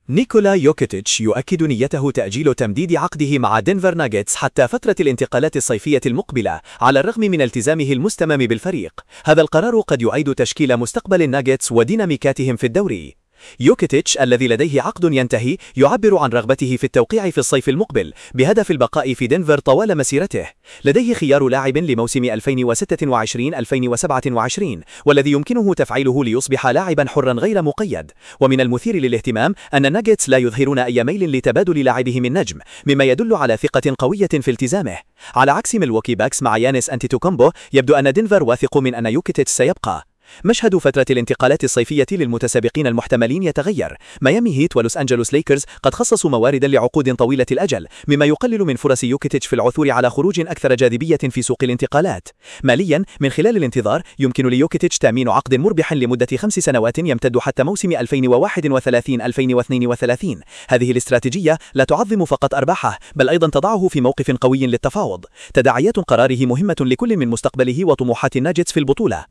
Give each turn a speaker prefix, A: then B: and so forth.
A: نيكولا يوكيتيتش يؤكد نيته تأجيل تمديد عقده مع دنفر ناجتس حتى فترة الانتقالات الصيفية المقبلة، على الرغم من التزامه المستمر بالفريق. هذا القرار قد يعيد تشكيل مستقبل الناجتس وديناميكاتهم في الدوري. يوكيتيتش الذي لديه عقد ينتهي يعبر عن رغبته في التوقيع في الصيف المقبل بهدف البقاء في دنفر طوال مسيرته. لديه خيار لاعب لموسم 2026-2027 والذي يمكنه تفعيله ليصبح لاعبا حرا غير مقيد. ومن المثير للاهتمام أن الناجتس لا يظهرون أي ميل لتبادل لاعبهم النجم، مما يدل على ثقة قوية في التزامه. على عكس ميلواكي باكس مع يانيس أنتيتوكومبو، يبدو أن دنفر واثق من أن يوكيتيتش سيبقى. مشهد فترة الانتقالات الصيفية للمتسابقين المحتملين يتغير. ميامي هيت ولوس أنجلوس ليكرز قد خصصوا مواردا لعقود طويلة الأجل، مما يقلل من فرص يوكيتيتش في العثور على خروج أكثر جاذبية في سوق الانتقالات. ماليا، من خلال الانتظار يمكن ليوكيتيتش تأمين عقد مربح لمدة 5 سنوات يمتد حتى موسم 2031-2032. هذه الاستراتيجية لا تعظم فقط أرباحه، بل أيضا تضعه في موقف قوي للتفاوض. تداعيات قراره مهمة لكل من مستقبله وطموحات الناجتس في البطولة.